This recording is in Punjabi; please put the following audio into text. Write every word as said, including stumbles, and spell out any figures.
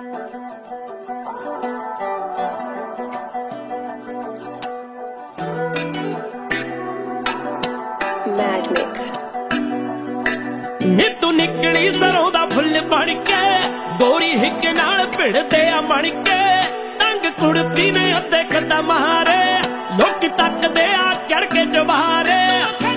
Mad Mix ਨੀ ਤੂੰ ਨਿਕਲੀ ਸਰੋਂ ਦਾ ਫੁੱਲ ਬਣ ਕੇ ਗੋਰੀ ਹਿੱਕ ਨਾਲ ਭਿੜਦੇ ਆ ਬਣ ਕੇ ਤੰਗ ਕੁੜਤੀ ਨੇ ਉੱਤੇ ਕਦਮ ਮਾਰੇ ਲੋਕ ਤੱਕਦੇ ਆ ਚੜ ਕੇ ਚਬਾਰੇ